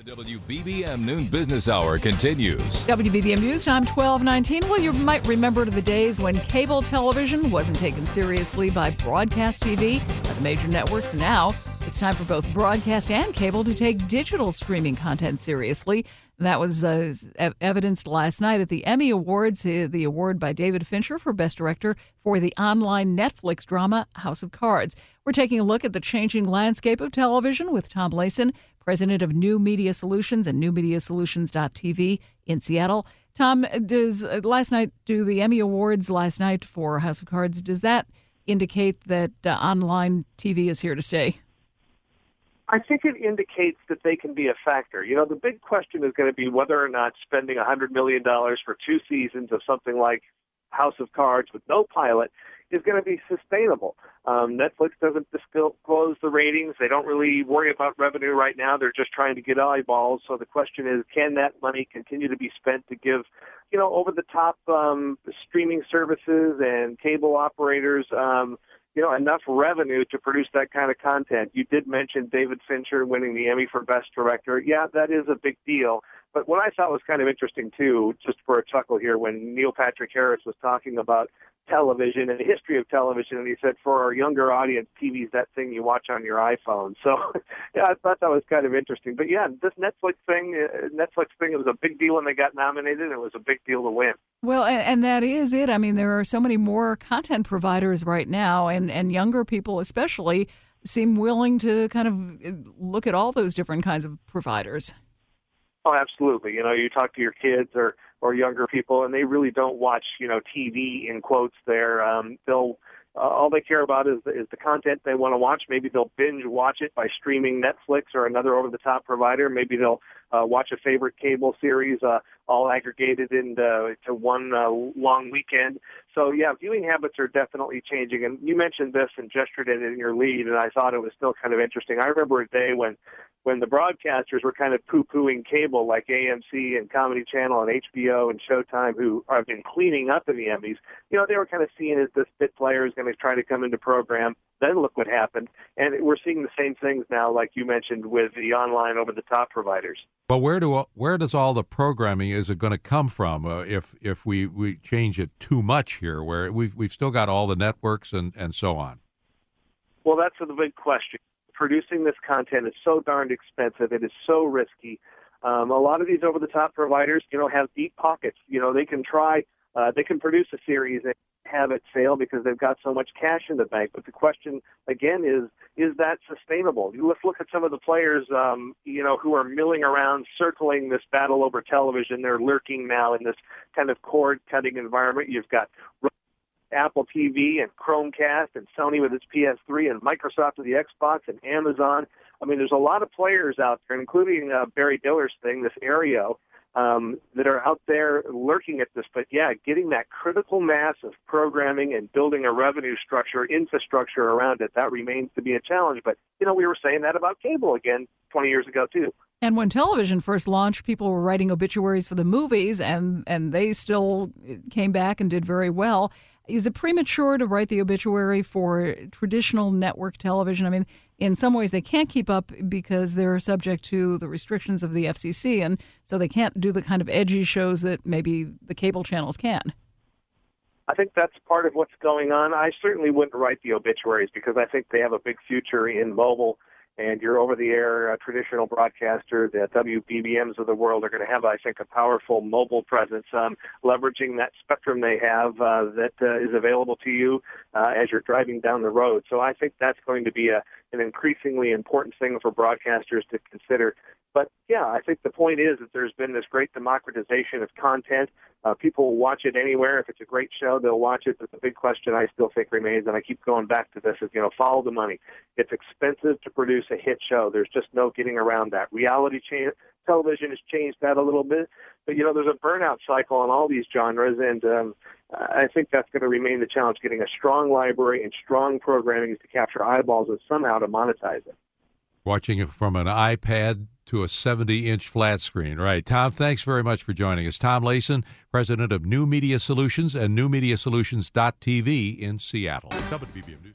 WBBM Noon Business Hour continues. WBBM News Time 12:19. Well, you might remember the days when cable television wasn't taken seriously by broadcast TV, by the major networks. Now it's time for both broadcast and cable to take digital streaming content seriously. That was evidenced last night at the Emmy Awards, the award by David Fincher for Best Director for the online Netflix drama House of Cards. We're taking a look at the changing landscape of television with Tom Layson, president of New Media Solutions and newmediasolutions.tv in Seattle. Tom, do the Emmy Awards last night for House of Cards, does that indicate that online TV is here to stay? I think it indicates that they can be a factor. You know, the big question is going to be whether or not spending $100 million for 2 seasons of something like House of Cards with no pilot is going to be sustainable. Netflix doesn't disclose the ratings. They don't really worry about revenue right now. They're just trying to get eyeballs. So the question is, can that money continue to be spent to give, you know, over-the-top streaming services and cable operators, enough revenue to produce that kind of content? You did mention David Fincher winning the Emmy for Best Director. Yeah, that is a big deal. But what I thought was kind of interesting, too, just for a chuckle here, when Neil Patrick Harris was talking about television and the history of television, and he said, for our younger audience, TV's that thing you watch on your iPhone. So, yeah, I thought that was kind of interesting. But, yeah, this Netflix thing, it was a big deal when they got nominated, and it was a big deal to win. Well, and that is it. I mean, there are so many more content providers right now, and younger people especially seem willing to kind of look at all those different kinds of providers. Oh, absolutely. You know, you talk to your kids or younger people, and they really don't watch, TV in quotes there. All they care about is the content they want to watch. Maybe they'll binge watch it by streaming Netflix or another over-the-top provider. Maybe they'll watch a favorite cable series all aggregated into one long weekend. So, yeah, viewing habits are definitely changing. And you mentioned this and gestured it in your lead, and I thought it was still kind of interesting. I remember a day when the broadcasters were kind of poo-pooing cable like AMC and Comedy Channel and HBO and Showtime, who have been cleaning up in the Emmys. You know, they were kind of seen as this bit player who's going to try to come into program. Then look what happened. And we're seeing the same things now, like you mentioned, with the online over-the-top providers. Well, where does all the programming, is it going to come from if we change it too much here, where we've still got all the networks and so on? Well, that's the big question. Producing this content is so darned expensive. It is so risky. A lot of these over-the-top providers, have deep pockets. They can they can produce a series and have it fail because they've got so much cash in the bank. But the question, again, is that sustainable? Let's look at some of the players, who are milling around, circling this battle over television. They're lurking now in this kind of cord-cutting environment. You've got Apple TV and Chromecast and Sony with its PS3 and Microsoft with the Xbox and Amazon. I mean, there's a lot of players out there, including Barry Diller's thing, this Aereo, that are out there lurking at this. But, yeah, getting that critical mass of programming and building a revenue infrastructure around it, that remains to be a challenge. But, we were saying that about cable again 20 years ago, too. And when television first launched, people were writing obituaries for the movies, and they still came back and did very well. Is it premature to write the obituary for traditional network television? I mean, in some ways they can't keep up because they're subject to the restrictions of the FCC, and so they can't do the kind of edgy shows that maybe the cable channels can. I think that's part of what's going on. I certainly wouldn't write the obituaries because I think they have a big future in mobile. And your over-the-air traditional broadcaster, the WBBMs of the world, are going to have, I think, a powerful mobile presence, leveraging that spectrum they have that is available to you as you're driving down the road. So I think that's going to be an increasingly important thing for broadcasters to consider. But, yeah, I think the point is that there's been this great democratization of content. People will watch it anywhere. If it's a great show, they'll watch it. But the big question I still think remains, and I keep going back to this, is, follow the money. It's expensive to produce a hit show. There's just no getting around that. Reality television has changed that a little bit. But, there's a burnout cycle on all these genres, and I think that's going to remain the challenge, getting a strong library and strong programming to capture eyeballs and somehow to monetize it. Watching it from an iPad to a 70-inch flat screen. Right. Tom, thanks very much for joining us. Tom Layson, president of New Media Solutions and newmediasolutions.tv in Seattle. WBBM News.